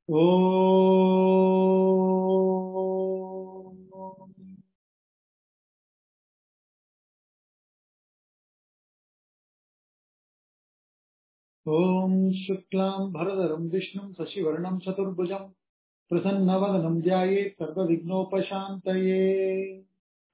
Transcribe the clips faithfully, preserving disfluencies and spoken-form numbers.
Om Shuklam Bharadaram Vishnum Sashivarnam Chaturbhujam Prasannavanam Dhyaye Sarva Vignopashantaye.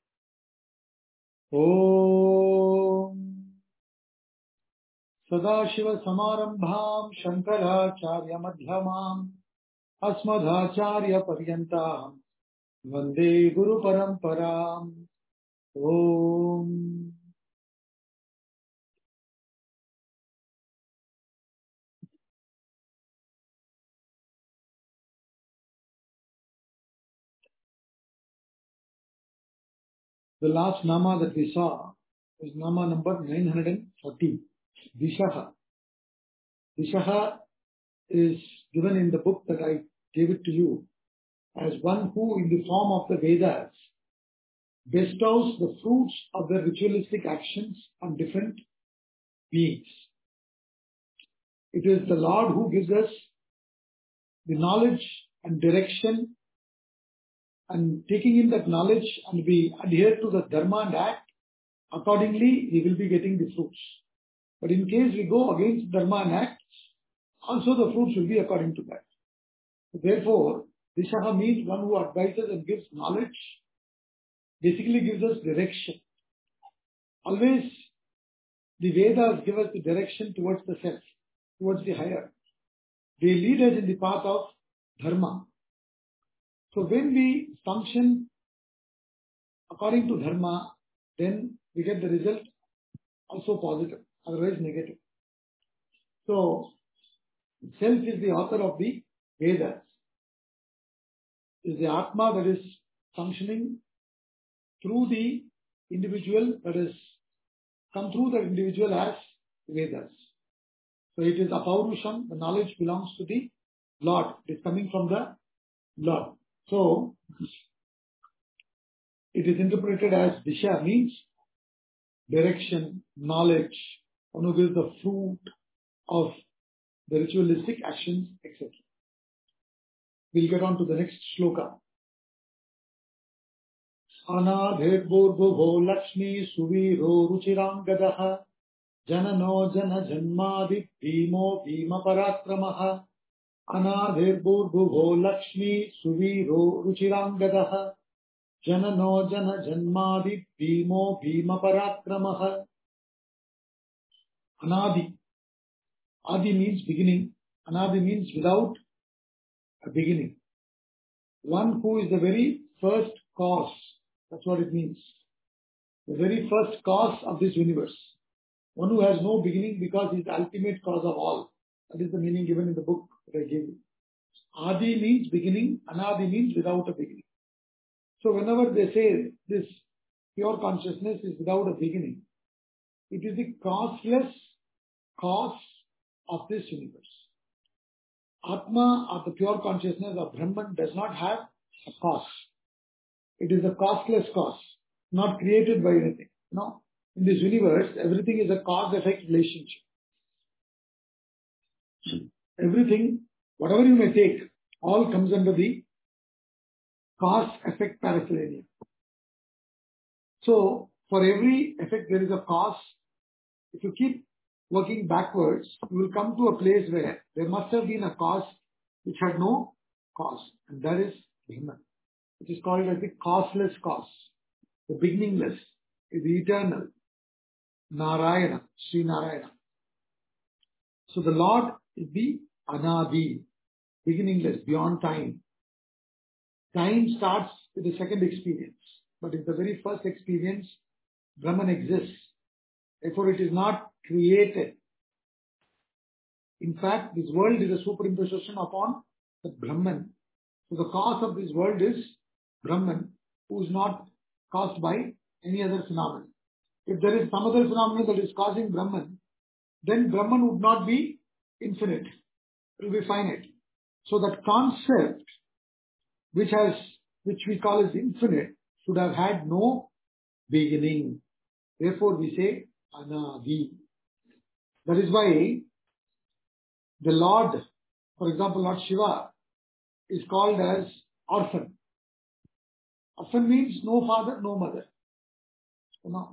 Om Sadashiva Samarambham Shankaracharya Madhyamam Asmadhacharya Paryantam Vande Guru Paramparam. Om. The last Nama that we saw is Nama number nine hundred forty, Dishaha. Dishaha is given in the book that I gave it to you as one who in the form of the Vedas bestows the fruits of their ritualistic actions on different beings. It is the Lord who gives us the knowledge and direction, and taking in that knowledge and we adhere to the Dharma and act, accordingly we will be getting the fruits. But in case we go against Dharma and act, also the fruits will be according to that. So therefore, Dishaha means one who advises and gives knowledge, basically gives us direction. Always the Vedas give us the direction towards the self, towards the higher. They lead us in the path of Dharma. So when we function according to Dharma, then we get the result also positive, otherwise negative. So self is the author of the Vedas. Is the Atma that is functioning through the individual, that is come through the individual as Vedas. So it is Apaurusham, the knowledge belongs to the Lord. It is coming from the Lord. So it is interpreted as Disha means direction, knowledge, one who gives the fruit of the ritualistic actions, et cetera. We'll get on to the next shloka. Anadhet Bhurbhuvo Lakshmi Suviro Ruchirangadaha Janano Jana Janmadi Bhimo Bhima Parakramaha Anadhet Bhurbhuvo Lakshmi Suviro Ruchirangadaha Janano Jana Janmadi Bhimo Bhima Parakramaha. Anadi. Adi means beginning. Anadi means without a beginning. One who is the very first cause. That's what it means. The very first cause of this universe. One who has no beginning because he is the ultimate cause of all. That is the meaning given in the book that I gave you. Adi means beginning. Anadi means without a beginning. So whenever they say this pure consciousness is without a beginning, it is the causeless cause of this universe. Atma, or the pure consciousness of Brahman, does not have a cause. It is a causeless cause, not created by anything. No. In this universe, everything is a cause-effect relationship. Everything, whatever you may take, all comes under the cause-effect paraphernalia. So, for every effect there is a cause. If you keep working backwards, you will come to a place where there must have been a cause which had no cause. And that is Brahman. It is called as the causeless cause. The beginningless, the eternal. Narayana, Sri Narayana. So the Lord is the Anadi, beginningless, beyond time. Time starts with the second experience. But in the very first experience, Brahman exists. Therefore, it is not created. In fact, this world is a superimposition upon the Brahman. So the cause of this world is Brahman, who is not caused by any other phenomenon. If there is some other phenomenon that is causing Brahman, then Brahman would not be infinite. It will be finite. So that concept, which has, which we call as infinite, should have had no beginning. Therefore, we say Anadi. That is why the Lord, for example, Lord Shiva, is called as orphan. Orphan means no father, no mother. You know,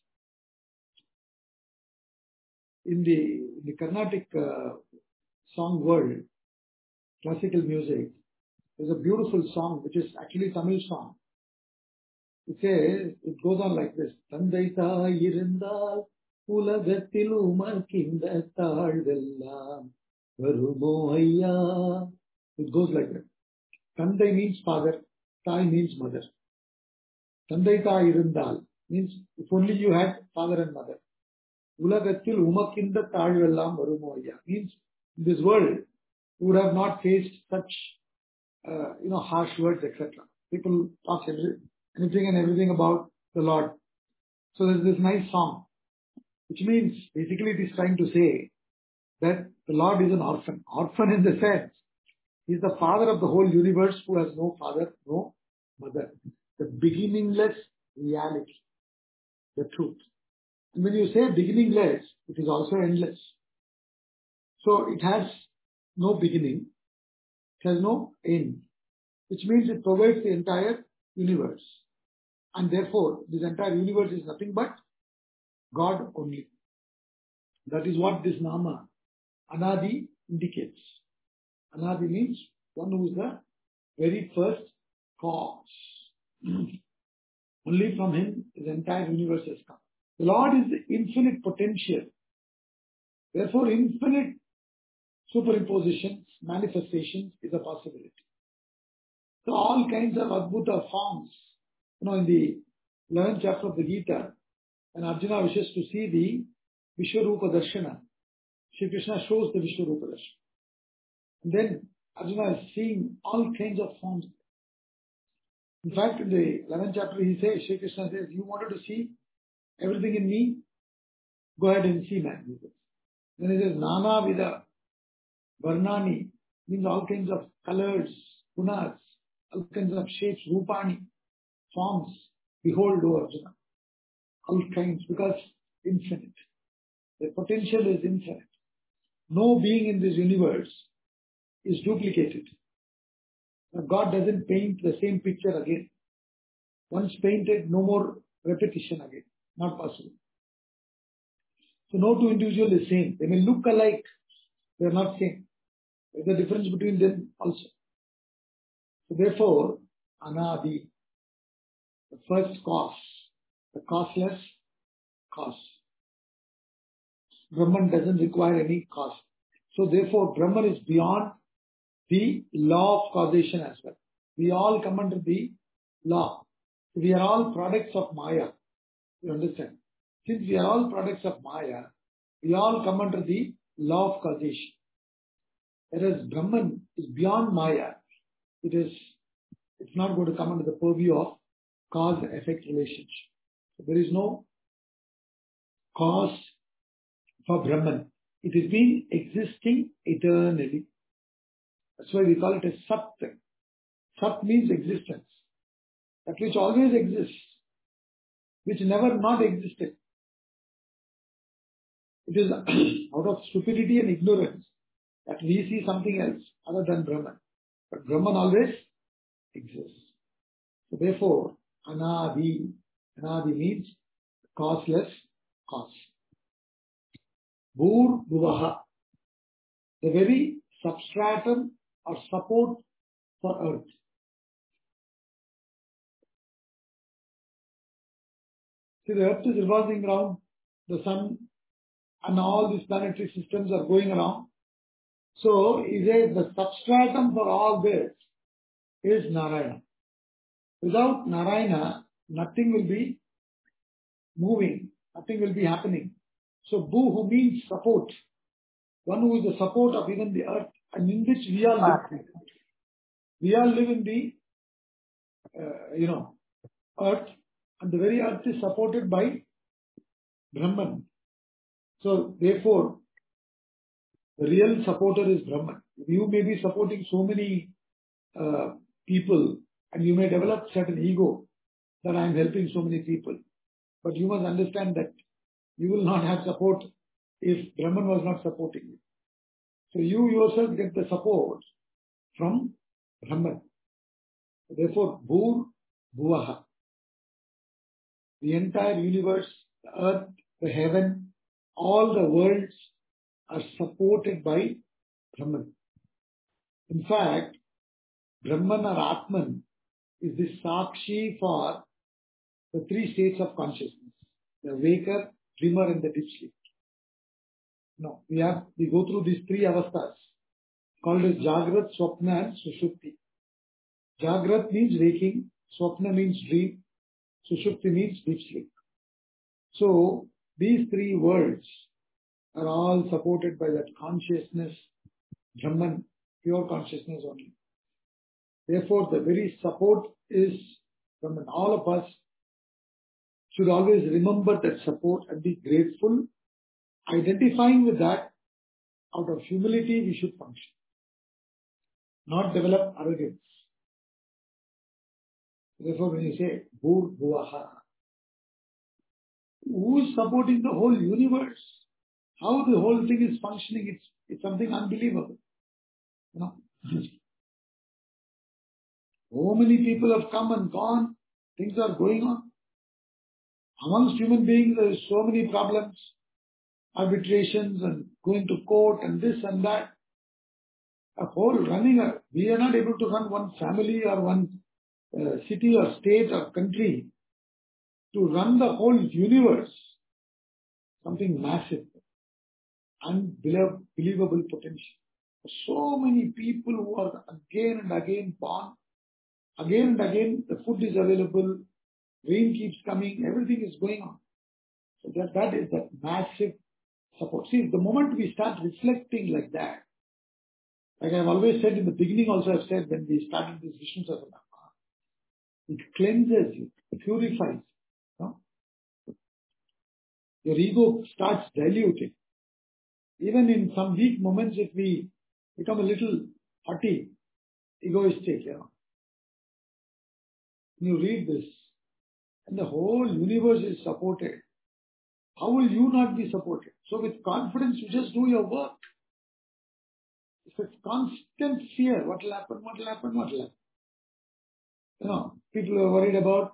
in the, in the Carnatic uh, song world, classical music, there's a beautiful song which is actually Tamil song. It says, it goes on like this. Tandai thai irundal ulagathil umarkinda taalvellam varumo ayya. It goes like that. Tandai means father, thai means mother. Tandai thai irundal means if only you had father and mother. Ulagathil umakinda taalvellam varumo ayya means in this world you would have not faced such uh, you know harsh words, et cetera. People talk every, anything and everything about the Lord. So there's this nice song, which means basically it is trying to say that the Lord is an orphan. Orphan in the sense, He is the father of the whole universe who has no father, no mother. The beginningless reality, the truth. And when you say beginningless, it is also endless. So it has no beginning, it has no end, which means it provides the entire universe. And therefore, this entire universe is nothing but God only. That is what this Nama, Anadi, indicates. Anadi means one who is the very first cause. Only from Him the entire universe has come. The Lord is the infinite potential. Therefore, infinite superimpositions, manifestations is a possibility. So all kinds of Adbhuta forms. You know, in the eleventh chapter of the Gita, when Arjuna wishes to see the Vishwarupa Darshana, Shri Krishna shows the Vishwarupa Darshana. And then Arjuna is seeing all kinds of forms. In fact, in the eleventh chapter, he says, Shri Krishna says, you wanted to see everything in me? Go ahead and see, man. Then he says, Nana Vida Varnani, means all kinds of colors, gunas, all kinds of shapes, rupani, forms. Behold, O Arjuna. All kinds, because infinite. The potential is infinite. No being in this universe is duplicated. Now, God doesn't paint the same picture again. Once painted, no more repetition again. Not possible. So no two individuals is same. They may look alike. They are not same. There's a difference between them also. So therefore, Anadi, the first cause, the causeless cause. Brahman doesn't require any cause. So therefore, Brahman is beyond the law of causation as well. We all come under the law. We are all products of Maya. You understand? Since we are all products of Maya, we all come under the law of causation. Whereas Brahman is beyond Maya. It is, it's not going to come under the purview of cause-effect relationship. So there is no cause for Brahman. It has been existing eternally. That's why we call it a Sat. Sat means existence. That which always exists, which never not existed. It is out of stupidity and ignorance that we see something else other than Brahman. But Brahman always exists. So therefore, Anadi, Anadi means causeless cause. Bhur Bhuvaha, the very substratum or support for earth. See, the earth is revolving around the sun and all these planetary systems are going around. So, is a, the substratum for all this is Narayana. Without Narayana, nothing will be moving, nothing will be happening. So, Bhu means support. One who is the support of even the earth and in which we all live. We all live in the, uh, you know, earth, and the very earth is supported by Brahman. So, therefore, the real supporter is Brahman. You may be supporting so many uh, people and you may develop certain ego that I am helping so many people. But you must understand that you will not have support if Brahman was not supporting you. So you yourself get the support from Brahman. Therefore, Bhur Bhuvaha. The entire universe, the earth, the heaven, all the worlds are supported by Brahman. In fact, Brahman or Atman is the Sakshi for the three states of consciousness: the waker, dreamer, and the deep sleep. No, we have we go through these three avasthas called as Jagrat, Swapna, and Sushupti. Jagrat means waking, Swapna means dream, Sushupti means deep sleep. So these three worlds are all supported by that consciousness, Brahman, pure consciousness only. Therefore, the very support is Brahman. All of us should always remember that support and be grateful. Identifying with that, out of humility, we should function, not develop arrogance. Therefore, when you say Bhur Bhuvaha, who is supporting the whole universe? How the whole thing is functioning, it's, it's something unbelievable. You know? So many people have come and gone, things are going on. Amongst human beings, there is so many problems, arbitrations and going to court and this and that. A whole running, a, we are not able to run one family or one uh, city or state or country. To run the whole universe, something massive, unbelievable potential. So many people who are again and again born, again and again the food is available, rain keeps coming, everything is going on. So that, that is that massive support. See, the moment we start reflecting like that, like I've always said in the beginning also I've said when we started this Vishnu Sahasranama, it cleanses you, it purifies. No? Your ego starts diluting. Even in some weak moments, if we become a little haughty, egoistic, you know, you read this, and the whole universe is supported. How will you not be supported? So with confidence, you just do your work. If it's constant fear, what will happen, what will happen, what will happen? You know, people are worried about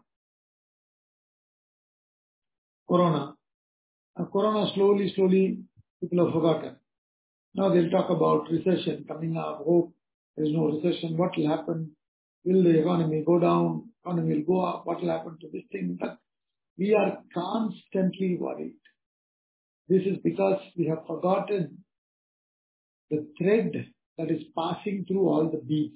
Corona. Now, Corona slowly, slowly, people have forgotten. Now they'll talk about recession coming up, hope there is no recession, what will happen? Will the economy go down? Economy will go up? What will happen to this thing? But we are constantly worried. This is because we have forgotten the thread that is passing through all the beats.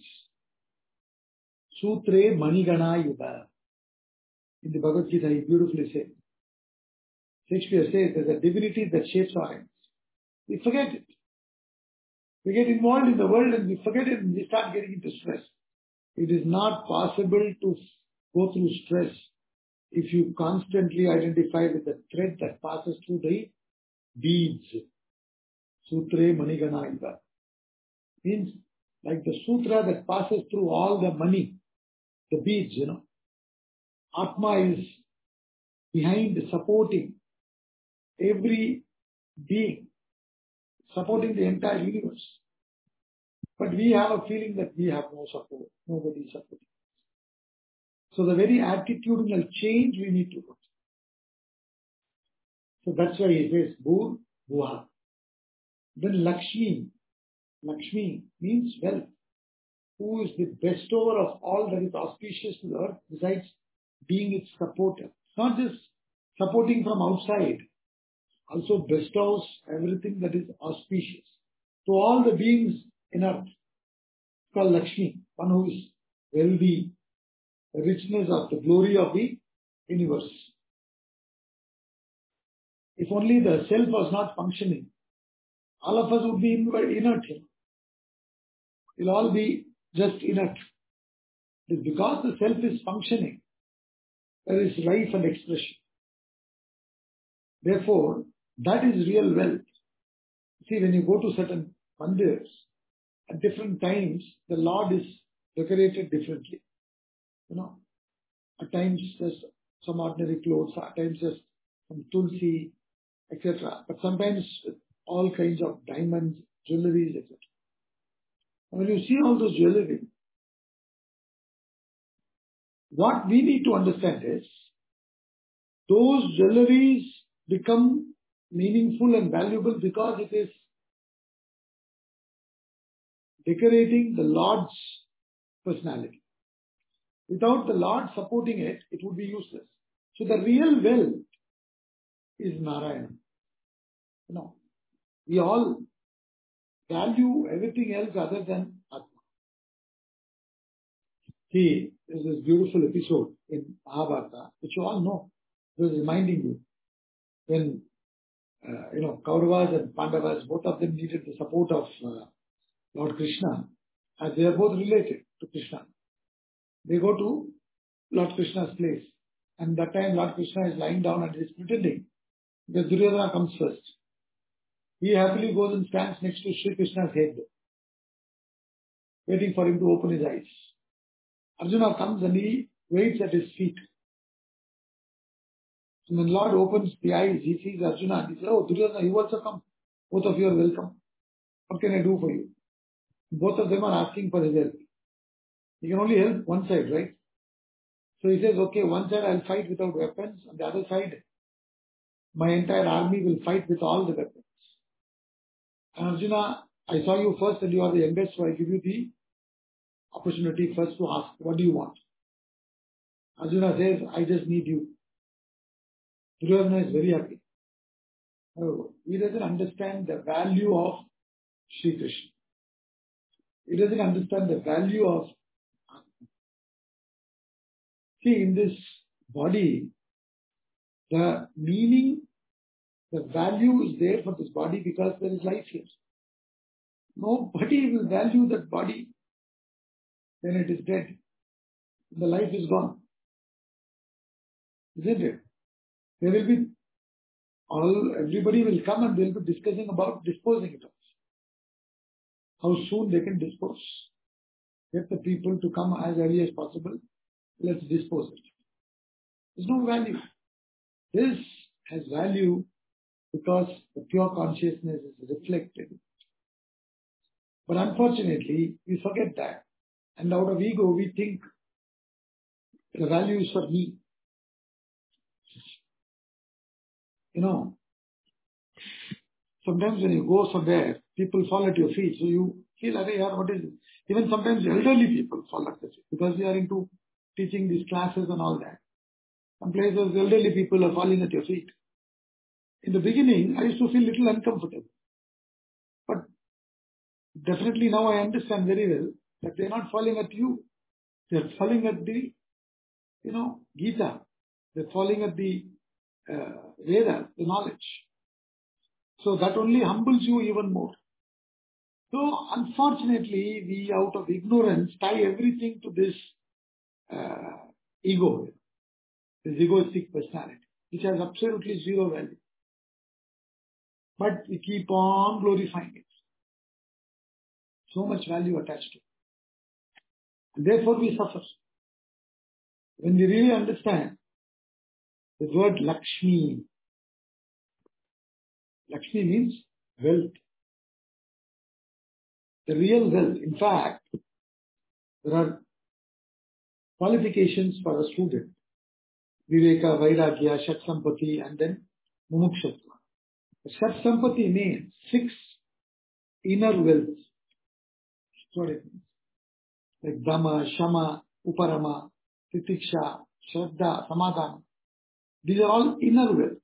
Sutre Manigana Yuga. In the Bhagavad Gita, he beautifully said. Shakespeare says there's a divinity that shapes our hands. We forget it. We get involved in the world and we forget it and we start getting into stress. It is not possible to go through stress if you constantly identify with the thread that passes through the beads. Sutre Manigana Yuga. Means like the sutra that passes through all the money, the beads, you know. Atma is behind supporting every being, supporting the entire universe. But we have a feeling that we have no support. Nobody is supporting. So the very attitudinal change we need to do. So that's why he says, Bhur Bhuvaha. Then Lakshmi. Lakshmi means wealth. Who is the bestower of all that is auspicious to the earth besides being its supporter. It's not just supporting from outside. Also bestows everything that is auspicious to all the beings in earth. It's called Lakshmi, one who is wealthy, the richness of the glory of the universe. If only the self was not functioning, all of us would be inert. We'll all be just inert. It is because the self is functioning, there is life and expression. Therefore, that is real wealth. See, when you go to certain mandirs, at different times, the Lord is decorated differently. You know, at times just some ordinary clothes, at times just some tulsi, et cetera. But sometimes all kinds of diamonds, jewelries, et cetera. When you see all those jewelry, what we need to understand is, those jewelries become meaningful and valuable because it is decorating the Lord's personality. Without the Lord supporting it, it would be useless. So the real wealth is Narayana. You know, we all value everything else other than Atma. See, there's this beautiful episode in Mahabharata, which you all know. It was reminding you when, uh, you know, Kauravas and Pandavas, both of them needed the support of uh, Lord Krishna, as they are both related to Krishna. They go to Lord Krishna's place. And that time Lord Krishna is lying down and is pretending because Duryodhana comes first. He happily goes and stands next to Sri Krishna's head, waiting for him to open his eyes. Arjuna comes and he waits at his feet. And when Lord opens the eyes, he sees Arjuna and he says, "Oh, Duryodhana, you also come. Both of you are welcome. What can I do for you?" Both of them are asking for his help. He can only help one side, right? So he says, "Okay, one side I'll fight without weapons. On the other side, my entire army will fight with all the weapons." And Arjuna, I saw you first and you are the youngest, so I give you the opportunity first to ask, what do you want? Arjuna says, "I just need you." Duryodhana is very happy. Oh, he doesn't understand the value of Sri Krishna. He doesn't understand the value of... See, in this body, the meaning, the value is there for this body because there is life here. Nobody will value that body when it is dead. The life is gone. Isn't it? There will be all, everybody will come and they'll be discussing about disposing it of. How soon they can dispose. Get the people to come as early as possible. Let's dispose it. There's no value. This has value because the pure consciousness is reflected. But unfortunately, we forget that. And out of ego, we think the value is for me. You know, sometimes when you go somewhere, people fall at your feet. So you feel, "Arey, yaar, what is it?" Even sometimes elderly people fall at your feet because they are into teaching these classes and all that. Some places, elderly people are falling at your feet. In the beginning, I used to feel a little uncomfortable. But definitely now I understand very well that they're not falling at you. They're falling at the, you know, Gita. They're falling at the uh, Veda, the knowledge. So that only humbles you even more. So unfortunately, we out of ignorance tie everything to this uh, ego, this egoistic personality, which has absolutely zero value. But we keep on glorifying it. So much value attached to it. And therefore we suffer. When we really understand the word Lakshmi, Lakshmi means wealth. The real wealth. In fact, there are qualifications for a student. Viveka, Vairagya, Shat Sampati, and then Mumukshatva. Shat Sampati means six inner wealth. That's what it means. Like Dhamma, Shama, Uparama, Titiksha, Shraddha, Samadhana. These are all inner wealth.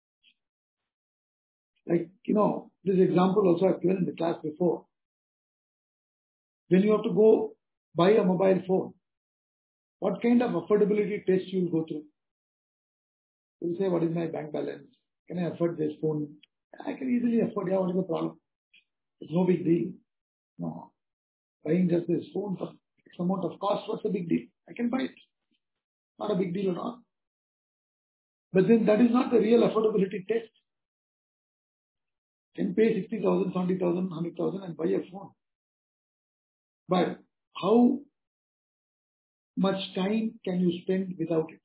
Like, you know, this example also I've given in the class before. When you have to go buy a mobile phone, what kind of affordability test you will go through? You will say, what is my bank balance? Can I afford this phone? I can easily afford. Yeah, what is the problem? It's no big deal. No. Buying just this phone for X amount of cost, what's the big deal? I can buy it. Not a big deal at all. But then that is not the real affordability test. You can pay sixty thousand, seventy thousand, one hundred thousand and buy a phone. But how much time can you spend without it?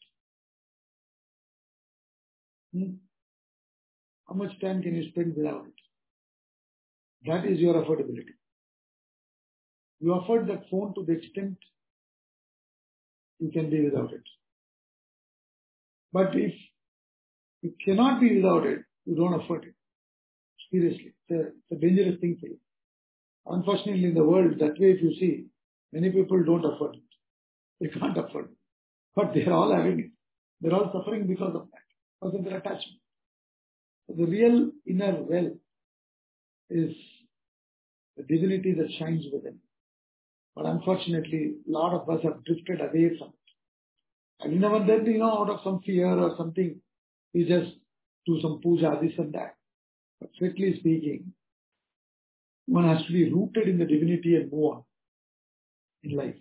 Hmm? How much time can you spend without it? That is your affordability. You afford that phone to the extent you can be without it. But if you cannot be without it, you don't afford it. Seriously, it's a, it's a dangerous thing for you. Unfortunately, in the world, that way if you see, many people don't afford it. They can't afford it. But they're all having it. They're all suffering because of that, because of their attachment. So the real inner wealth is the divinity that shines within. But unfortunately, a lot of us have drifted away from it. And now and then, you know, out of some fear or something, we just do some puja, this and that. But strictly speaking, one has to be rooted in the divinity and move on in life.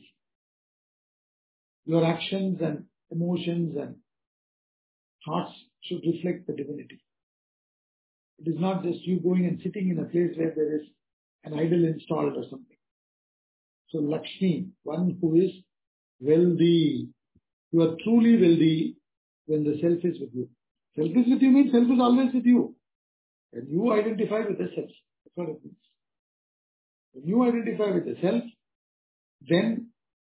Your actions and emotions and thoughts should reflect the divinity. It is not just you going and sitting in a place where there is an idol installed or something. So Lakshmi, one who is wealthy, you are truly wealthy when the self is with you. Self is with you means self is always with you. And you identify with the self. That's what it means. When you identify with the self, then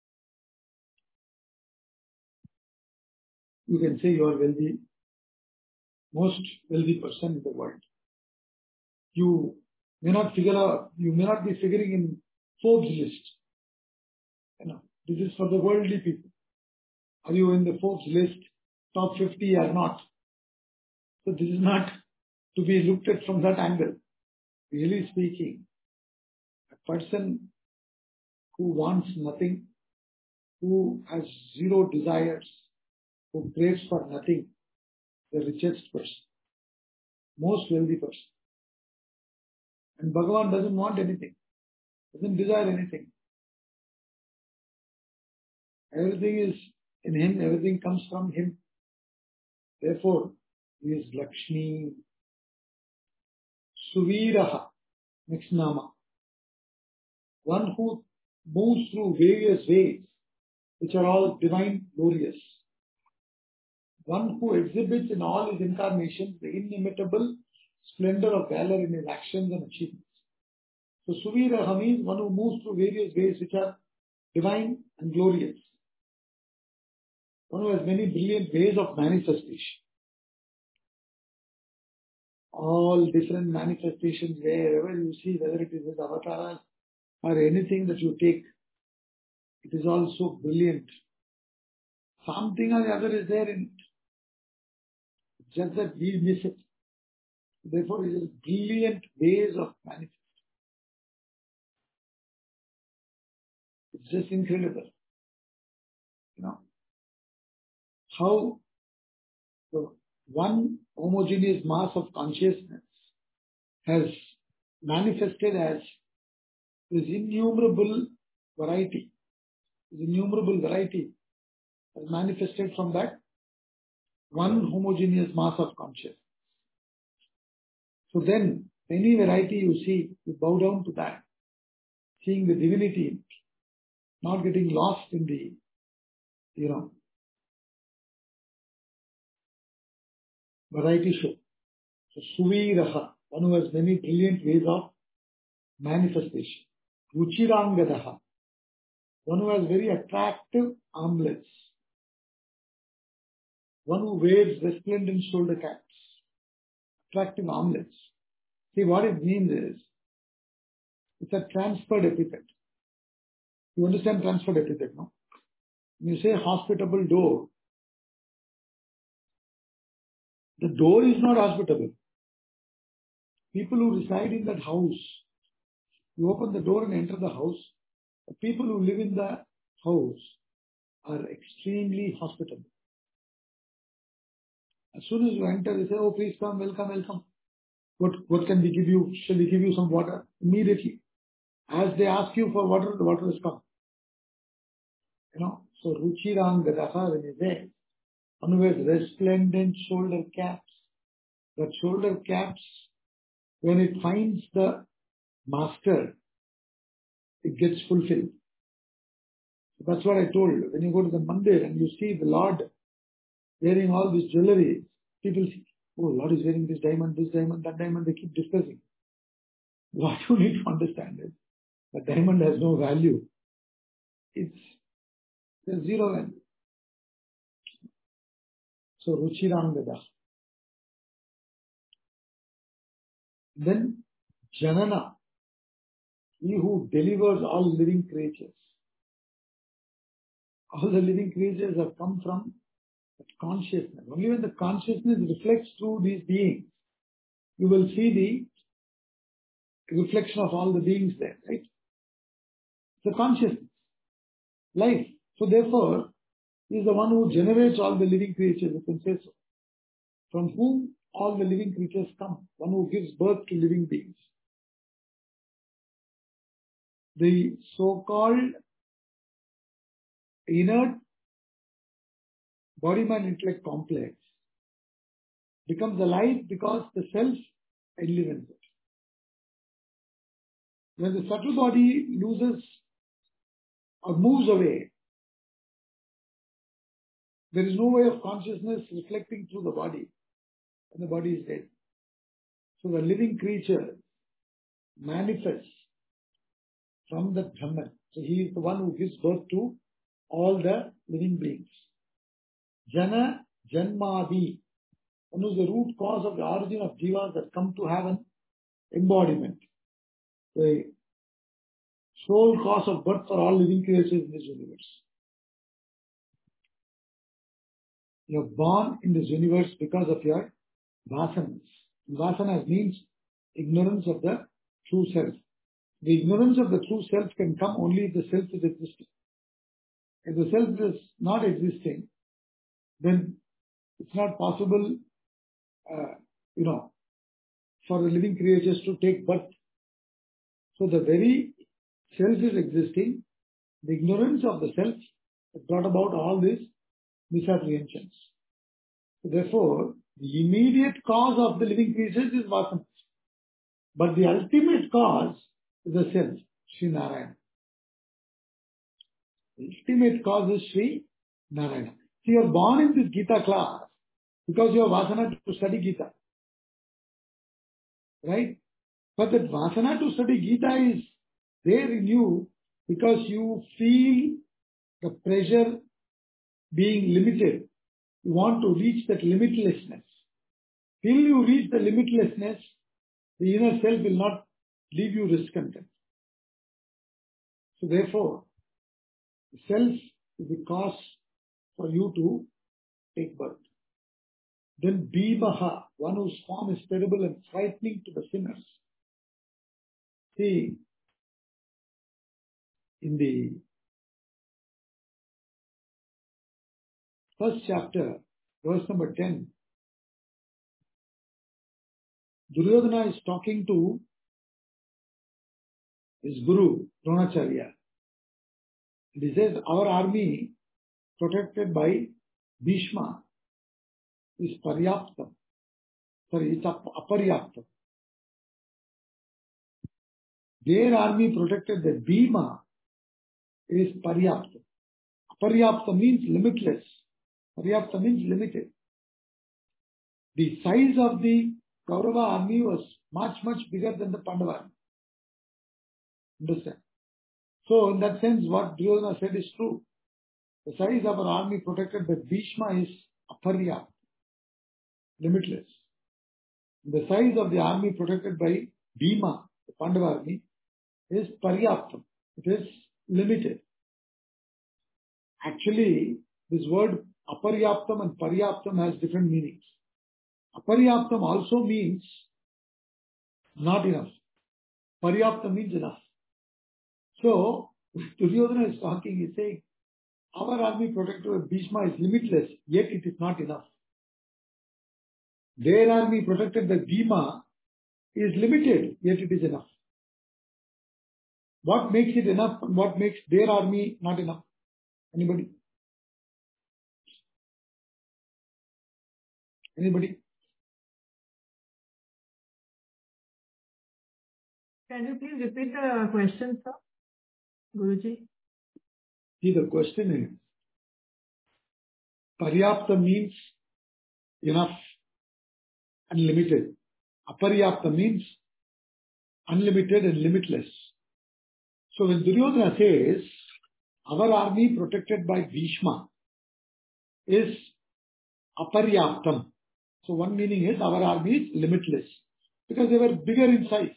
you can say you are wealthy, most wealthy person in the world. You may not figure out, you may not be figuring in Forbes list. You know, this is for the worldly people. Are you in the Forbes list, top fifty or not? So this is not to be looked at from that angle. Really speaking, a person who wants nothing, who has zero desires, who craves for nothing, the richest person, most wealthy person. And Bhagavan doesn't want anything, doesn't desire anything. Everything is in him, everything comes from him. Therefore, he is Lakshmi. Suviraha, next nama. One who moves through various ways, which are all divine, glorious. One who exhibits in all his incarnations the inimitable splendor of valor in his actions and achievements. So Suviraha means one who moves through various ways which are divine and glorious. One who has many brilliant ways of manifestation. All different manifestations wherever you see, whether it is his avatars or anything that you take, it is all so brilliant. Something or the other is there in it. It's just that we miss it. Therefore, it is brilliant ways of manifesting. It's just incredible. You know, how the one homogeneous mass of consciousness has manifested as this innumerable variety. This innumerable variety has manifested from that one homogeneous mass of consciousness. So then, any variety you see, you bow down to that, seeing the divinity, not getting lost in the, you know, variety show. So Suviraha, one who has many brilliant ways of manifestation. Ruchirangadaha, one who has very attractive armlets. One who wears resplendent shoulder caps. Attractive armlets. See, what it means is, it's a transferred epithet. You understand transferred epithet, no? When you say hospitable door, the door is not hospitable. People who reside in that house, you open the door and enter the house, the people who live in the house are extremely hospitable. As soon as you enter, they say, oh, please come, welcome, welcome. What, what can we give you? Shall we give you some water? Immediately. As they ask you for water, the water has come. You know, so Ruchirangadaha, when you say, one who has resplendent shoulder caps, that shoulder caps, when it finds the master, it gets fulfilled. So that's what I told you. When you go to the mandir and you see the Lord wearing all this jewelry, people see, oh, Lord is wearing this diamond, this diamond, that diamond, they keep discussing. What you need to understand is, the diamond has no value. It's there's zero value. So Ruchirangada. Then Janana, he who delivers all living creatures. All the living creatures have come from consciousness. Only when the consciousness reflects through these beings, you will see the reflection of all the beings there, right? The consciousness, life. So therefore, he is the one who generates all the living creatures, you can say so. From whom all the living creatures come, one who gives birth to living beings. The so-called inert body-mind intellect complex becomes alive because the self enlivens it. When the subtle body loses or moves away, there is no way of consciousness reflecting through the body when the body is dead. So the living creature manifests from the Brahman. So he is the one who gives birth to all the living beings. Jana Janmadi, one is the root cause of the origin of jivas that come to have an embodiment. The sole cause of birth for all living creatures in this universe. You are born in this universe because of your vasanas. Vasanas means ignorance of the true self. The ignorance of the true self can come only if the self is existing. If the self is not existing, then it's not possible, uh, you know, for the living creatures to take birth. So the very self is existing. The ignorance of the self has brought about all these misapprehensions. So therefore, the immediate cause of the living creatures is vasanas. But the ultimate cause is the self, Sri Narayana. The ultimate cause is Sri Narayana. So you are born in this Gita class because you have vasana to study Gita. Right? But that vasana to study Gita is there in you because you feel the pressure being limited. You want to reach that limitlessness. Till you reach the limitlessness, the inner self will not leave you discontent. So therefore, the self is the cause for you to take birth. Then Bhimaha, one whose form is terrible and frightening to the sinners. See, in the first chapter, verse number ten, Duryodhana is talking to his guru, Dronacharya. And he says, our army, protected by Bhishma, is paryaptam. Sorry, it's aparyaptam. Their army protected by Bhima is paryaptam. Aparyaptam means limitless. Paryaptam means limited. The size of the Kaurava army was much, much bigger than the Pandava army. Understand? So, in that sense, what Duryodhana said is true. The size of our army protected by Bhishma is aparyaptam, limitless. The size of the army protected by Bhima, the Pandava army, is paryaptam. It is limited. Actually, this word aparyaptam and paryaptam has different meanings. Aparyaptam also means not enough. Paryaptam means enough. So, Duryodhana is talking, he is saying, our army protected by Bhishma is limitless, yet it is not enough. Their army protected by Bhima is limited, yet it is enough. What makes it enough and what makes their army not enough? Anybody? Anybody? Can you please repeat the question, sir? Guruji? See, the question is, paryapta means enough, unlimited. Aparyapta means unlimited and limitless. So when Duryodhana says, our army protected by Bhishma is aparyaptam. So one meaning is our army is limitless because they were bigger in size.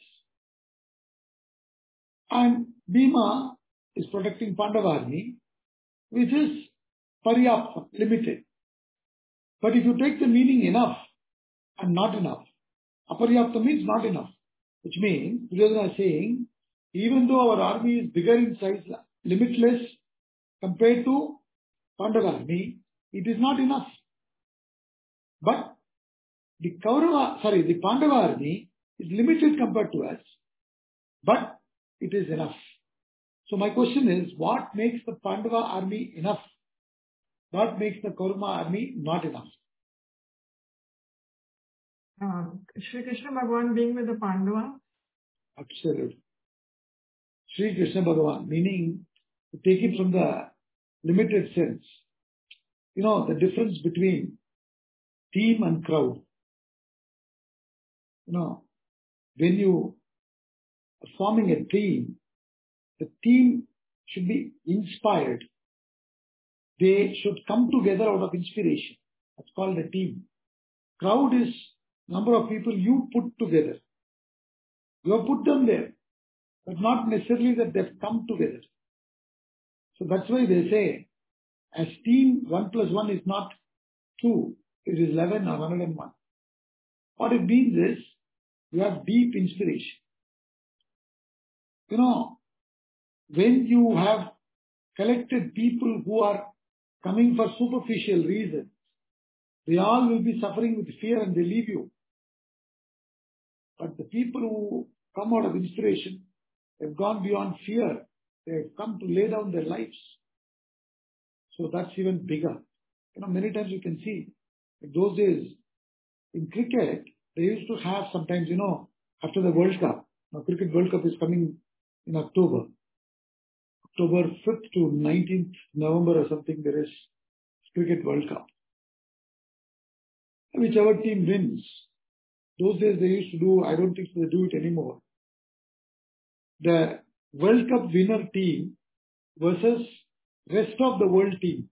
And Bhima is protecting Pandava army, which is paryaptam, limited. But if you take the meaning enough and not enough, aparyaptam means not enough, which means Duryodhana is saying, even though our army is bigger in size, limitless compared to Pandava army, it is not enough. But the Kaurava, sorry, the Pandava army is limited compared to us, but it is enough. So my question is, what makes the Pandava army enough? What makes the Kaurava army not enough? Uh, Shri Krishna Bhagavan being with the Pandava? Absolutely. Sri Krishna Bhagavan, meaning to take it from the limited sense. You know, the difference between team and crowd. You know, when you are forming a team, the team should be inspired. They should come together out of inspiration. That's called a team. Crowd is number of people you put together. You have put them there, but not necessarily that they've come together. So that's why they say, as team, one plus one is not two, it is eleven or one hundred one. What it means is, you have deep inspiration. You know, when you have collected people who are coming for superficial reasons, they all will be suffering with fear and they leave you. But the people who come out of inspiration have gone beyond fear. They have come to lay down their lives. So that's even bigger. You know, many times you can see, in those days, in cricket, they used to have sometimes, you know, after the World Cup, now Cricket World Cup is coming in October. October fifth to nineteenth November or something, there is Cricket World Cup. Whichever team wins, those days they used to do, I don't think they do it anymore. The World Cup winner team versus rest of the world team.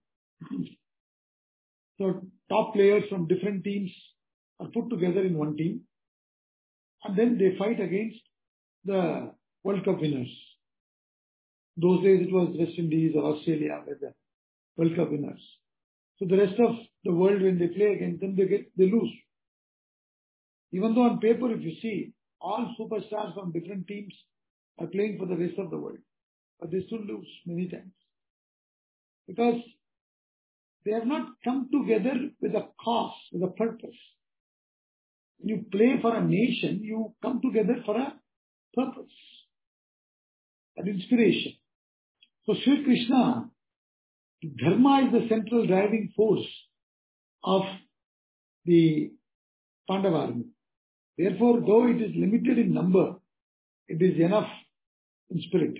So top players from different teams are put together in one team and then they fight against the World Cup winners. Those days it was West Indies or Australia were the World Cup winners. So the rest of the world, when they play against them, they get, they lose. Even though on paper, if you see, all superstars from different teams are playing for the rest of the world, but they still lose many times. Because they have not come together with a cause, with a purpose. When you play for a nation, you come together for a purpose, an inspiration. So Sri Krishna, Dharma is the central driving force of the Pandava army. Therefore, though it is limited in number, it is enough in spirit.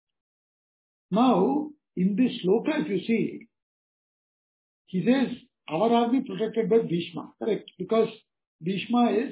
Now, in this sloka, if you see, he says, our army protected by Bhishma. Correct. Because Bhishma is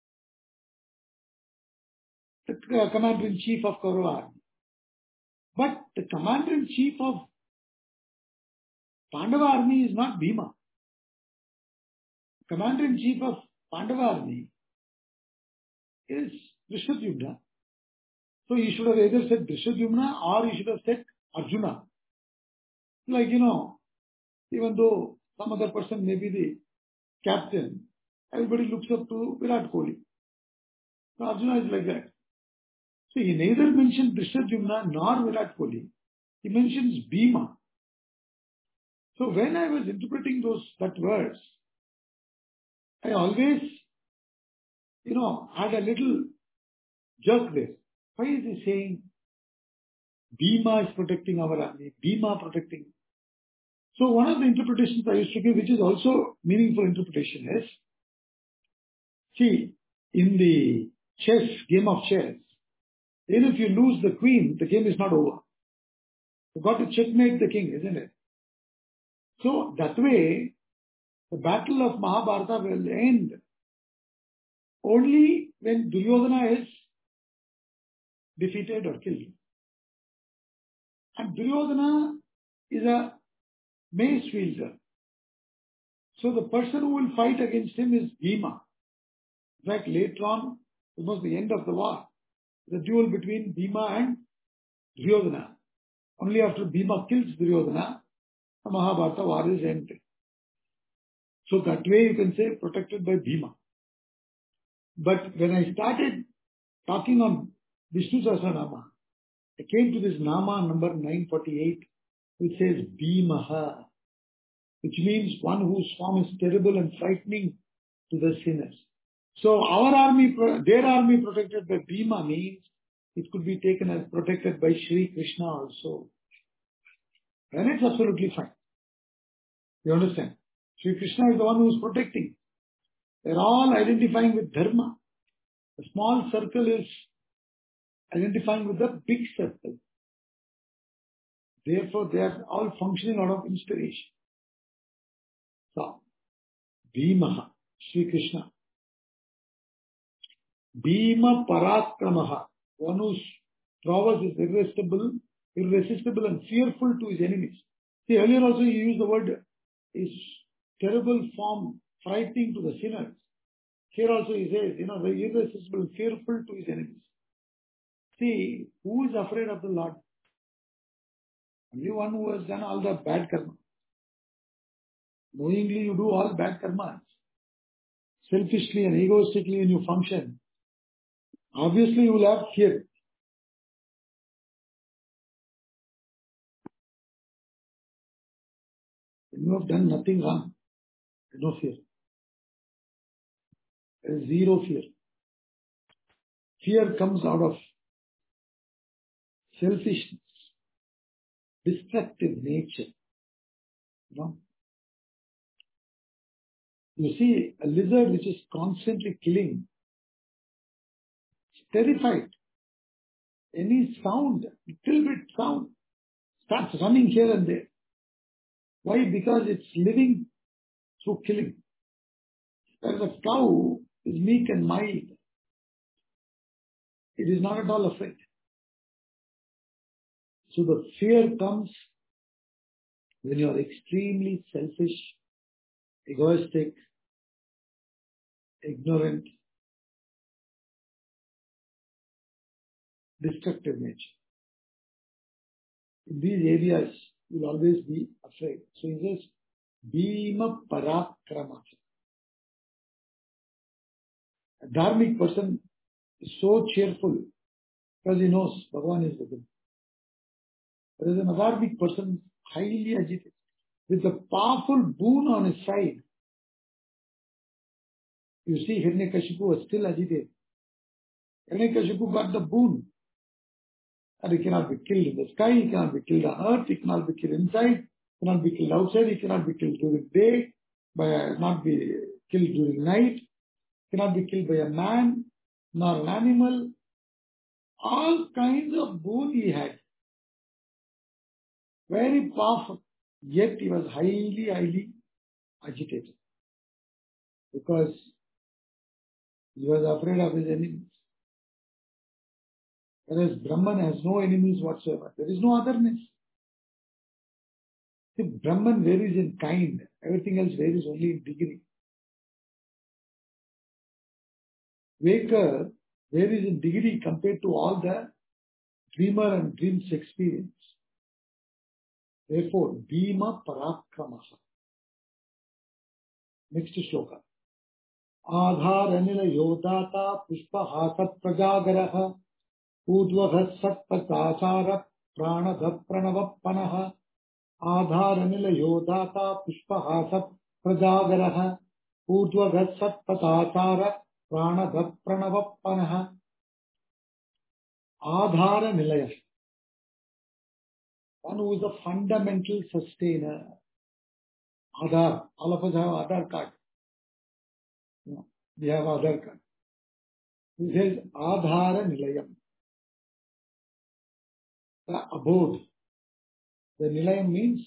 the commander-in-chief of Kaurava army. But the commander-in-chief of Pandava army is not Bhima. Commander-in-chief of Pandava army is Drishtadyumna. So he should have either said Drishtadyumna or he should have said Arjuna. Like, you know, even though some other person may be the captain, everybody looks up to Virat Kohli. So Arjuna is like that. So he neither mentioned Drishtadyumna nor Virat Kohli. He mentions Bhima. So when I was interpreting those that verse, I always, you know, had a little jerk there. Why is he saying Bhima is protecting our army, Bhima protecting? So one of the interpretations I used to give, which is also meaningful interpretation, is, see, in the chess, game of chess, even if you lose the queen, the game is not over. You've got to checkmate the king, isn't it? So that way, the battle of Mahabharata will end only when Duryodhana is defeated or killed. And Duryodhana is a mace wielder. So the person who will fight against him is Bhima. In fact, later on, almost the end of the war, the duel between Bhima and Duryodhana. Only after Bhima kills Duryodhana, the Mahabharata war is ended. So that way you can say protected by Bhima. But when I started talking on Vishnu Sahasranama, I came to this Nama number nine forty-eight, which says Bhimaha, which means one whose form is terrible and frightening to the sinners. So our army, their army protected by Bhima means it could be taken as protected by Sri Krishna also. And it's absolutely fine. You understand? Sri Krishna is the one who is protecting. They're all identifying with Dharma. The small circle is identifying with the big circle. Therefore, they are all functioning out of inspiration. So, Bhimaha, Sri Krishna. Bhima Parakramaha, one whose prowess is irresistible, irresistible and fearful to his enemies. See, earlier also he used the word his terrible form, frightening to the sinners. Here also he says, you know, the irresistible, fearful to his enemies. See, who is afraid of the Lord? Only one who has done all the bad karma. Knowingly you do all bad karmas. Selfishly and egoistically when you function, obviously you will have fear. When you have done nothing wrong, there is no fear. There is zero fear. Fear comes out of selfishness, destructive nature. You know? You see, a lizard which is constantly killing, is terrified. Any sound, little bit sound, starts running here and there. Why? Because it's living through killing. Whereas a cow is meek and mild. It is not at all afraid. So the fear comes when you are extremely selfish, egoistic, ignorant, destructive nature. In these areas, you will always be afraid. So he says, Bhima Parakrama. A dharmic person is so cheerful because he knows Bhagavan is with him. Whereas an adharmic person, highly agitated, with the powerful boon on his side. You see, Hiranyakashipu was still agitated. Hiranyakashipu got the boon. And he cannot be killed in the sky, he cannot be killed on earth, he cannot be killed inside, he cannot be killed outside, he cannot be killed during day, by a, not be killed during night, cannot be killed by a man, nor an animal. All kinds of boon he had. Very powerful. Yet he was highly, highly agitated. Because he was afraid of his enemies. Whereas Brahman has no enemies whatsoever. There is no otherness. See, Brahman varies in kind. Everything else varies only in degree. Waker varies in degree compared to all the dreamer and dreams experience. Therefore, Bhima Parakramaha. Next shloka. Adhar Anila Yodata Pushpa Hasat Prajagaraha Udvagha Satpachasara Pranadha Pranavappanaha Adhar Anila Yodata Pushpa Hasat Prajagaraha Udvagha Satpachasara Pranadha Pranavappanaha. Adhara Nilaya. One who is a fundamental sustainer. Aadhar. All of us have Aadhar card. No, we have Aadhar card. He says Adhara Nilayam. The abode. The Nilayam means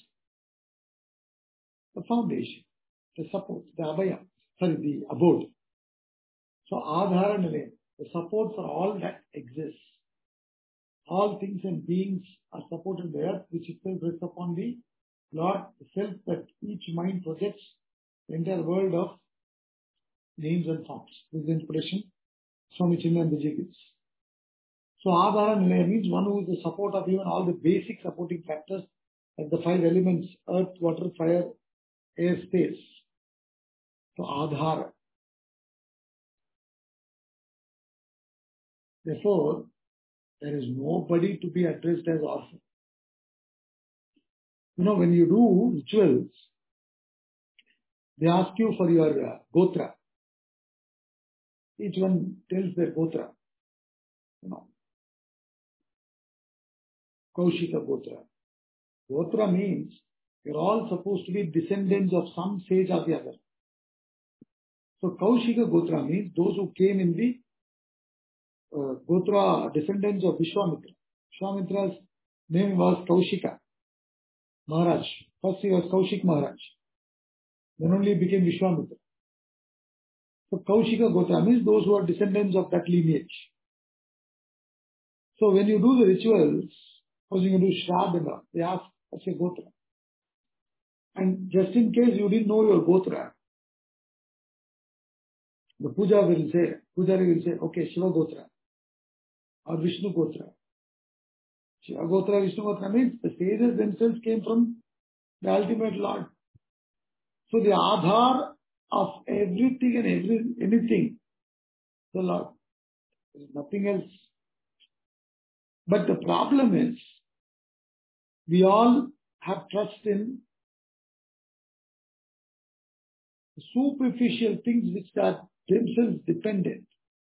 the foundation, the support, the abhaya. Sorry, the abode. So Adhara Nilayam. The support for all that exists. All things and beings are supported by earth, which itself rests upon the Lord, the self that each mind projects the entire world of names and forms. This is the interpretation Swami Chinmayanandaji gives. So Adhara Nilaya means one who is the support of even all the basic supporting factors of the five elements: earth, water, fire, air, space. So Adhara. Therefore, there is nobody to be addressed as orphan. You know, when you do rituals, they ask you for your uh, gotra. Each one tells their gotra. You know, Kaushika gotra. Gotra means you're all supposed to be descendants of some sage or the other. So Kaushika gotra means those who came in the uh, gotra descendants of Vishwamitra. Vishwamitra's name was Kaushika Maharaj. First he was Kaushik Maharaj. Then only he became Vishwamitra. So Kaushika gotra means those who are descendants of that lineage. So when you do the rituals, suppose you do Shraddha, they ask, what's your gotra? And just in case you didn't know your gotra, the puja will say, Pujari will say, okay, Shiva gotra or Vishnu gotra. Shiva gotra, Vishnu gotra means the sages themselves came from the ultimate Lord. So the Adhar of everything and every anything, the Lord. There is nothing else. But the problem is, we all have trust in superficial things which are themselves dependent.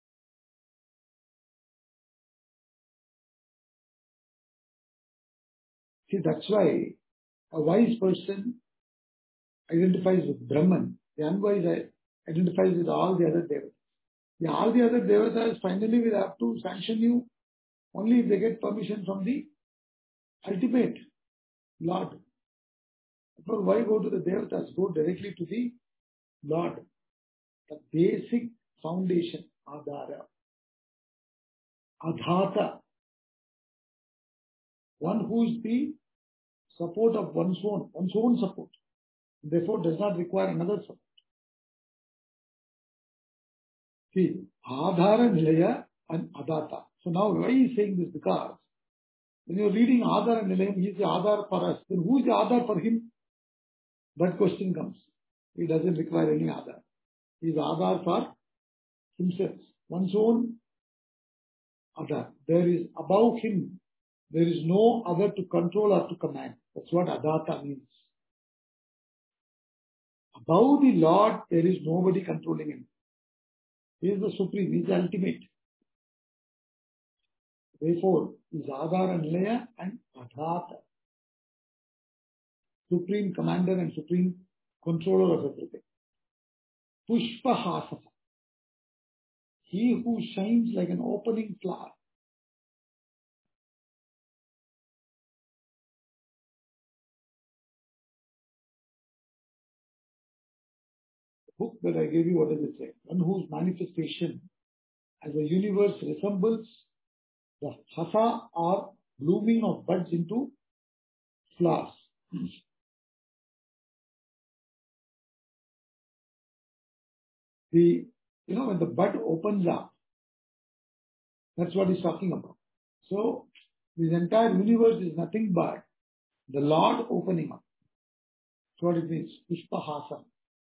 See, that's why a wise person identifies with Brahman. The unwise identifies with all the other devatas. The, all the other devatas finally will have to sanction you only if they get permission from the ultimate Lord. Therefore, why go to the devatas? Go directly to the Lord. The basic foundation, Adhara. Adhata. One who is the support of one's own, one's own support. Therefore, does not require another support. See, Adhara, Nilaya and Adata. So now why he is saying this? Because when you are reading Adhara, Nilaya, he is the Adhar for us. Then who is the Adhar for him? That question comes. He doesn't require any Adhar. He is Adhar for himself. One's own Adhar. There is above him. There is no other to control or to command. That's what Adata means. Above the Lord, there is nobody controlling him. He is the supreme, he is the ultimate. Therefore, he is Adhara, Nilaya and Adhata. Supreme commander and supreme controller of everything. Pushpahasasa. He who shines like an opening flower. Book that I gave you, what does it say? One whose manifestation as a universe resembles the hasa or blooming of buds into flowers. The, you know, when the bud opens up, that's what he's talking about. So, this entire universe is nothing but the Lord opening up. That's what it means. Pushpahasa.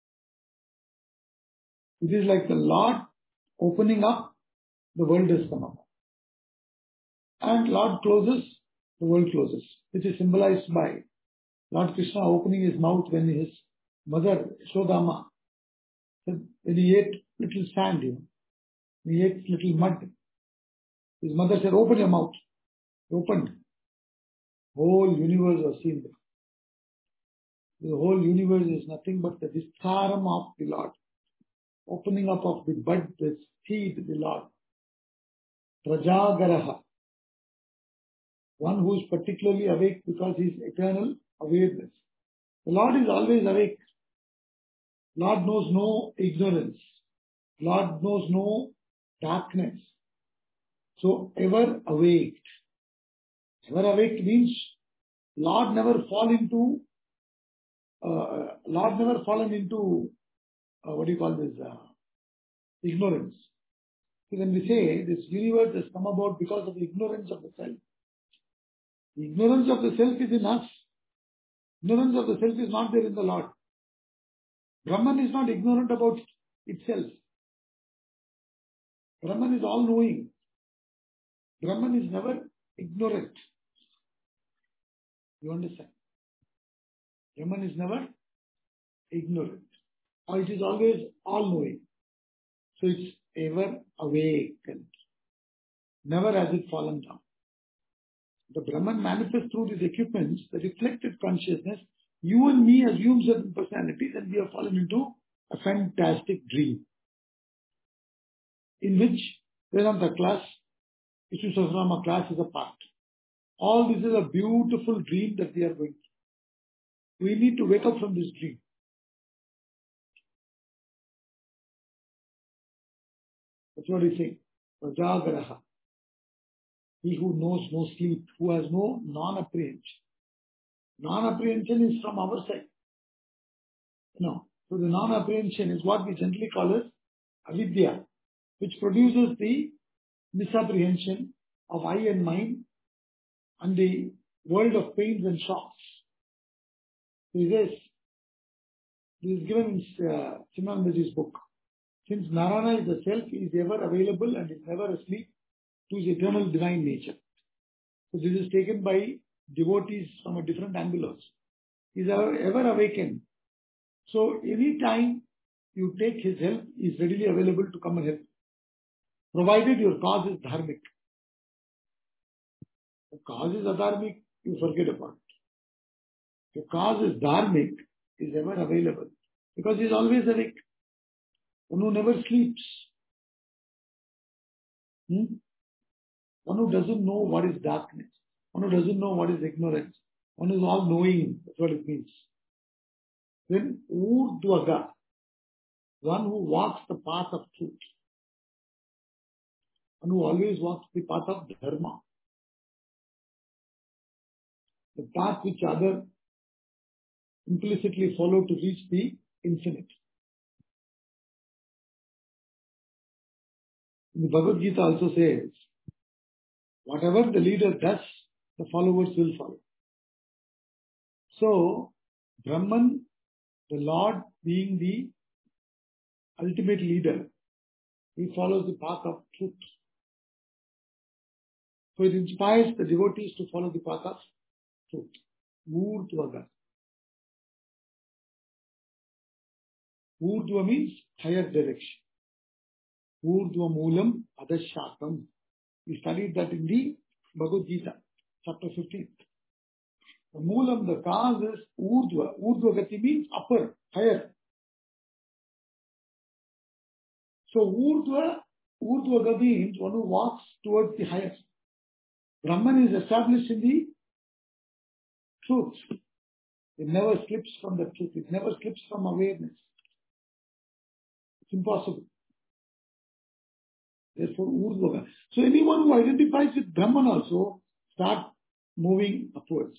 It is like the Lord opening up, the world has come up. And Lord closes, the world closes. Which is symbolized by Lord Krishna opening his mouth when his mother, Yashodama, said, when he ate little sand, you know, he ate little mud. His mother said, open your mouth. He opened. Whole universe was seen there. The whole universe is nothing but the vistaram of the Lord. Opening up of the bud, the seed, the Lord. Prajagaraha. One who is particularly awake because he is eternal awareness. The Lord is always awake. Lord knows no ignorance. Lord knows no darkness. So ever awaked. Ever awaked means Lord never fall into, uh, Lord never fallen into uh, what do you call this, uh, ignorance. So when we say this universe has come about because of the ignorance of the self, the ignorance of the self is in us. Ignorance of the self is not there in the Lord. Brahman is not ignorant about itself. Brahman is all-knowing. Brahman is never ignorant. You understand? Brahman is never ignorant. Or it is always all-knowing. So it's ever awakened. Never has it fallen down. The Brahman manifests through these equipments, the reflected consciousness. You and me assume certain personalities and we have fallen into a fantastic dream, in which Vedanta class, Vishnu Sahasranama class is a part. All this is a beautiful dream that we are going through. We need to wake up from this dream. That's what he says. Prajagaraha. He who knows no sleep, who has no non-apprehension. Non-apprehension is from our side. No. So the non-apprehension is what we generally call as avidya, which produces the misapprehension of eye and mind and the world of pains and shocks. So this, this is given in uh, Simanandaji's book. Since Narayana is the self, he is ever available and is never asleep to his eternal divine nature. So this is taken by devotees from a different angle also. He is ever, ever awakened. So any time you take his help, he is readily available to come and help. Provided your cause is dharmic. If the cause is adharmic, you forget about it. If the cause is dharmic, he is ever available. Because he is always awake. One who never sleeps. Hmm? One who doesn't know what is darkness. One who doesn't know what is ignorance. One who is all-knowing. That's what it means. Then Urdhvaga, one who walks the path of truth. One who always walks the path of dharma. The path which others implicitly follow to reach the infinite. The Bhagavad Gita also says, whatever the leader does, the followers will follow. So, Brahman, the Lord being the ultimate leader, he follows the path of truth. So it inspires the devotees to follow the path of truth. Urdhvaga. Urdhva means higher direction. Urdhva Moolam Adashakam. We studied that in the Bhagavad Gita, chapter fifteen. The Moolam, the cause is Urdhva. Urdhva Gati means upper, higher. So Urdhva, Urdhva means one who walks towards the highest. Brahman is established in the truth. It never slips from the truth. It never slips from awareness. It's impossible. Therefore, Urdhvaga. So anyone who identifies with Brahman also start moving upwards.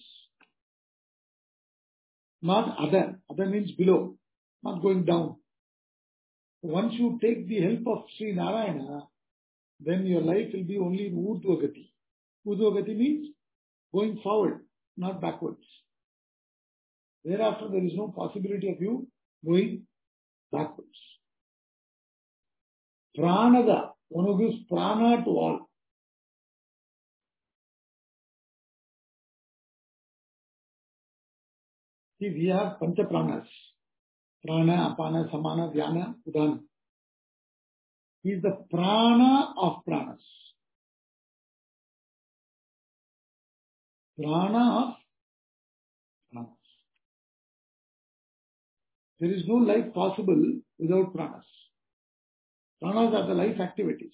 Not other. Other means below. Not going down. Once you take the help of Sri Narayana, then your life will be only in Urdhvagati. Urdhvagati means going forward, not backwards. Thereafter, there is no possibility of you going backwards. Pranada, one who gives prana to all. See, we have pancha pranas. Prana, apana, samana, dhyana, udana. He is the prana of pranas. Prana of pranas. There is no life possible without pranas. Pranas are the life activities.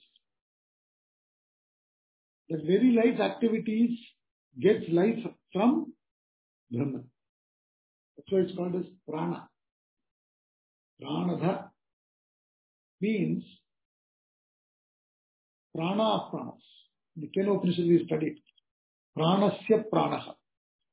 The very life activities gets life from Brahman. That's why it's called as prana. Pranadha means prana of pranas. In the Kena Upanishad we studied. Pranasya pranaha.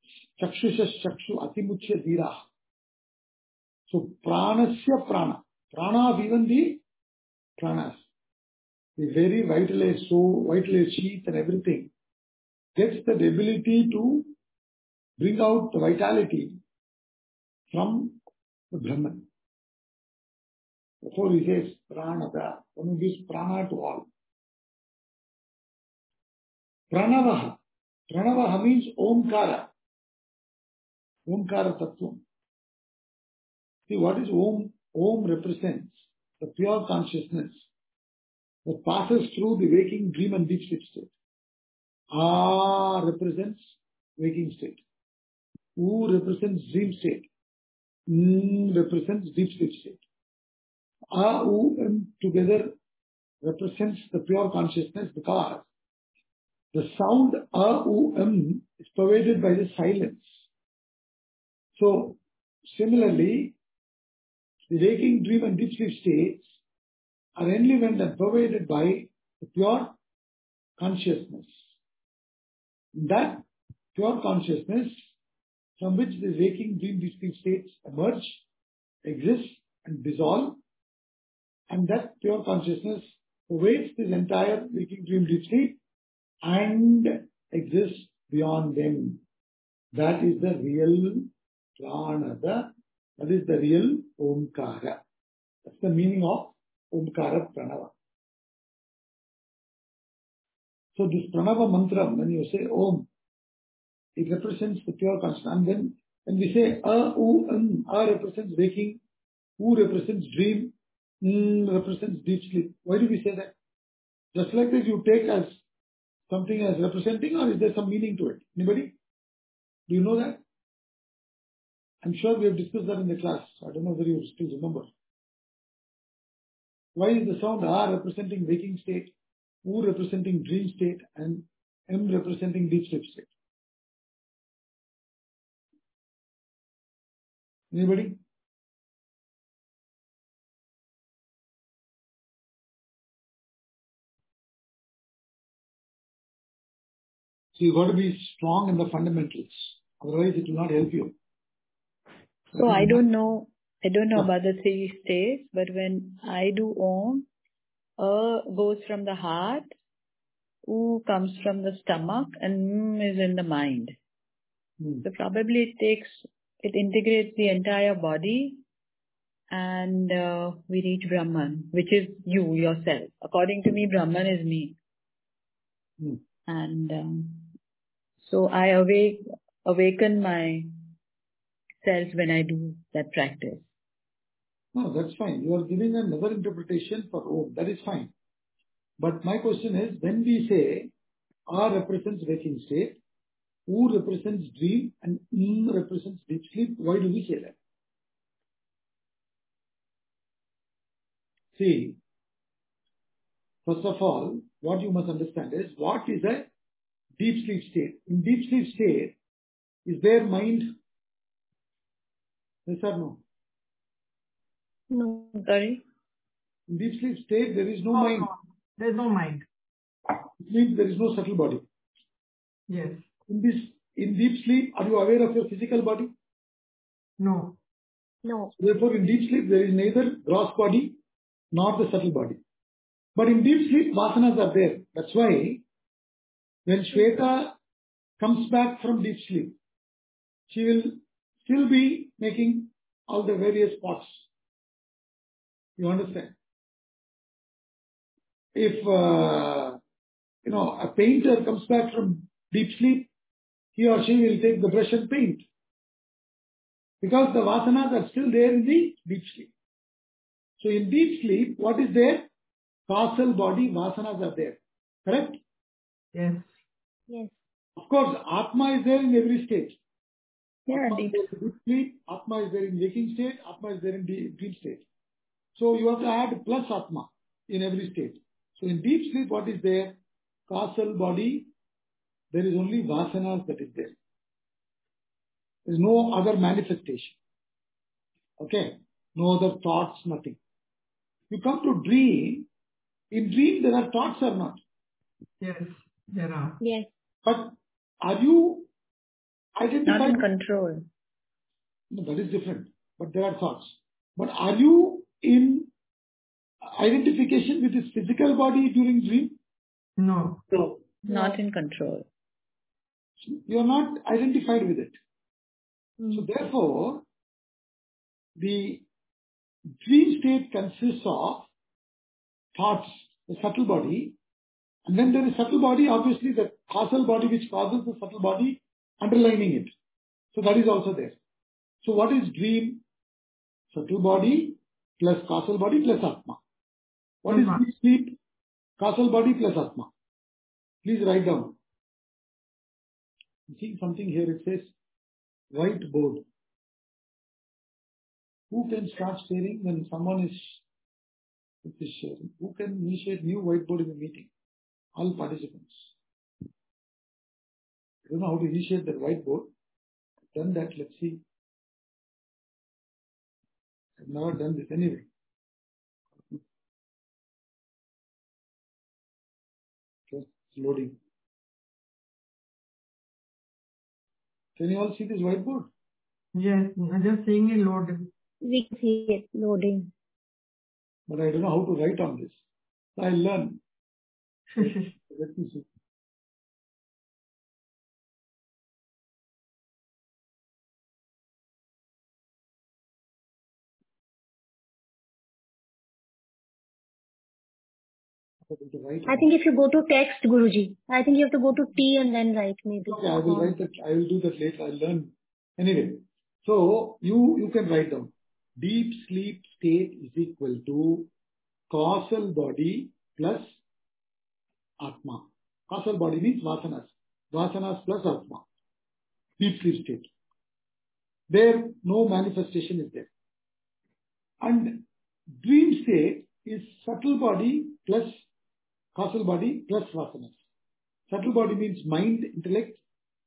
Chakshusha chakshu atimuchya dhiraha. So pranasya prana. Prana, even the pranas, the very vitalized soul, vitalized sheath and everything, gets the ability to bring out the vitality from the Brahman. Therefore he says Pranada, one who gives prana to all. Pranavaha. Pranavaha means Omkara. Omkara Tattvam. See what is Om? Om represents the pure consciousness that passes through the waking, dream and deep sleep state. Ah represents waking state. U represents dream state. N represents deep sleep state. A, U, M together represents the pure consciousness because the sound A, U, M is pervaded by the silence. So, similarly, the waking, dream and deep sleep states are only when they are pervaded by the pure consciousness. That pure consciousness from which the waking, dream, deep sleep states emerge, exist and dissolve, and that pure consciousness pervades this entire waking, dream, deep sleep and exists beyond them. That is the real Pranada. That is the real Omkara. That's the meaning of Omkara Pranava. So this Pranava mantra, when you say Om, it represents the pure consciousness. And then when we say A, U, M, A represents waking, U represents dream, M represents deep sleep. Why do we say that? Just like this, you take as something as representing, or is there some meaning to it? Anybody? Do you know that? I'm sure we have discussed that in the class. I don't know whether you still remember. Why is the sound A representing waking state, U representing dream state, and M representing deep sleep state? Anybody? So you've got to be strong in the fundamentals. Otherwise it will not help you. So I don't know, I don't know about the three states, but when I do Om, A goes from the heart, U comes from the stomach, and M is in the mind. Hmm. So probably it takes, it integrates the entire body, and uh, we reach Brahman, which is you, yourself. According to me, Brahman is me. Hmm. And um, so I awake, awaken my self when I do that practice. No, that's fine. You are giving another interpretation for Om. That is fine. But my question is, when we say A represents waking state, U represents dream, and M represents deep sleep, why do we say that? See, first of all, what you must understand is, what is a deep sleep state? In deep sleep state, is there mind? Yes or no? No, sorry. In deep sleep state, there is no oh, mind. No. There is no mind. It means there is no subtle body. Yes. In this, in deep sleep, are you aware of your physical body? No. No. Therefore, in deep sleep, there is neither gross body nor the subtle body. But in deep sleep, vasanas are there. That's why when Shweta comes back from deep sleep, she will still be making all the various pots. You understand? If, uh, you know, a painter comes back from deep sleep, he or she will take the brush and paint. Because the vasanas are still there in the deep sleep. So in deep sleep, what is there? Causal body, vasanas are there. Correct? Yes. Yes. Of course, Atma is there in every state. Yeah, Atma deep. is there in deep sleep, Atma is there in waking state, Atma is there in dream state. So you have to add plus Atma in every state. So in deep sleep, what is there? Causal body, there is only vasanas that is there. There is no other manifestation. Okay? No other thoughts, nothing. You come to dream, in dream there are thoughts or not? Yes, there are. Yes. But are you identified? Not in control. No, that is different. But there are thoughts. But are you in identification with his physical body during dream? No. No. Not in control. You are not identified with it. Mm. So therefore, the dream state consists of thoughts, the subtle body, and then there is subtle body, obviously the causal body which causes the subtle body underlining it. So that is also there. So what is dream? Subtle body plus causal body plus Atma. What is deep sleep? Causal body plus Atma. Please write down. I'm seeing something here, it says whiteboard. Who can start sharing when someone is, is sharing? Who can initiate new whiteboard in the meeting? All participants. I don't know how to initiate that whiteboard. I've done that, let's see. I've never done this anyway. Okay, it's loading. Can you all see this whiteboard? Yes, I'm just seeing it load. We see it loading. But I don't know how to write on this. I'll learn. Let me see. I think if you go to text, Guruji, I think you have to go to T and then write maybe. Okay, I will write that. I will do that later. I'll learn. Anyway, so you, you can write down. Deep sleep state is equal to causal body plus Atma. Causal body means vasanas. Vasanas plus Atma. Deep sleep state. There, no manifestation is there. And dream state is subtle body plus causal body plus vasanas. Subtle body means mind, intellect,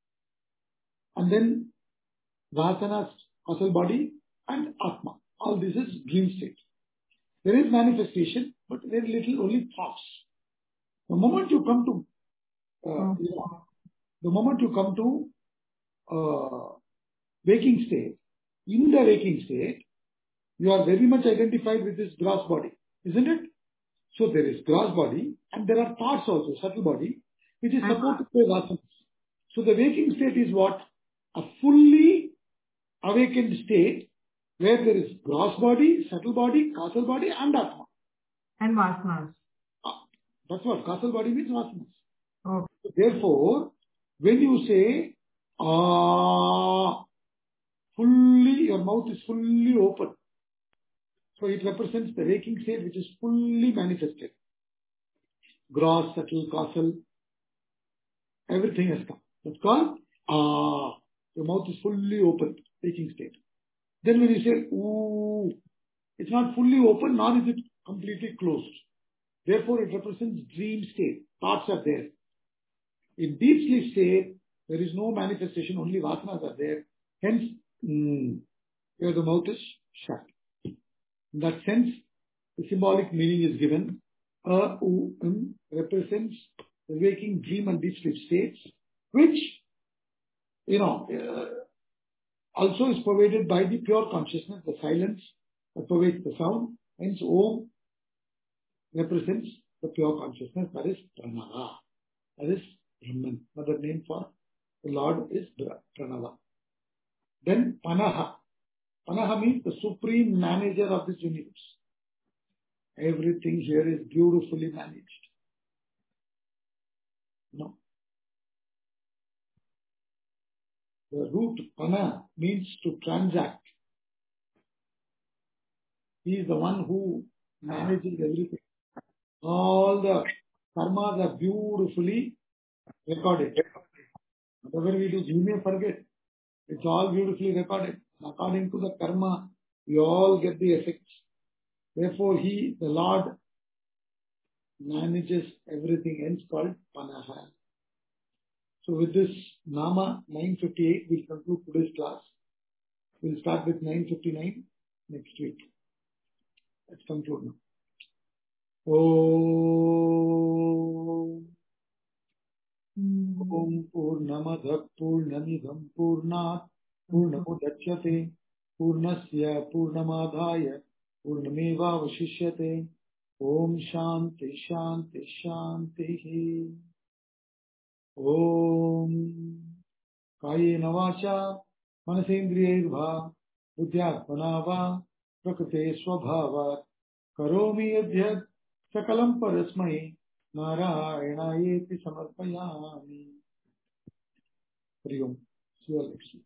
and then vasanas, causal body, and Atma. All this is dream state. There is manifestation, but very little, only thoughts. The moment you come to, uh, you know, the moment you come to uh, waking state, in the waking state, you are very much identified with this gross body, isn't it? So there is gross body, and there are thoughts also, subtle body, which is supported by vasanas. So the waking state is what? A fully awakened state where there is gross body, subtle body, causal body, and Atma. And vasanas. Ah, that's what causal body means, vasanas. Okay. So therefore, when you say, ah, fully, your mouth is fully open. So it represents the waking state which is fully manifested. Gross, subtle, causal, everything has come. That's called, ah, your mouth is fully open, waking state. Then when you say, ooh, it's not fully open, nor is it completely closed. Therefore, it represents dream state. Thoughts are there. In deep sleep state, there is no manifestation, only vasanas are there. Hence, mm, here the mouth is shut. In that sense, the symbolic meaning is given. A, U, M represents the waking, dream and deep sleep states, which, you know, uh, also is pervaded by the pure consciousness, the silence that pervades the sound. Hence, Om represents the pure consciousness, that is Pranava. That is Brahman. Another name for the Lord is Pranava. Then Panaha. Panaha means the supreme manager of this universe. Everything here is beautifully managed. No. The root Pana means to transact. He is the one who manages everything. All the karmas are beautifully recorded. Whatever we do, we may forget. It's all beautifully recorded. According to the karma, we all get the effects. Therefore, he, the Lord, manages everything else called Panaha. So with this Nama nine fifty-eight, we'll conclude today's class. We'll start with nine fifty-nine next week. Let's conclude now. Om Om Purnamadah Purnamidam Purnat Purnamudachyate Purnasya Purnamadhaya पूर्णमेवावशिष्यते। ओम शांति शांति शांति। ओम कायेन वाचा मनसेन्द्रियैर्वा बुद्ध्यात्मना वा प्रकृते स्वभावात् करोमि यद्यत् सकलं परस्मै नारायणायेति समर्पयामि। हरि ओम।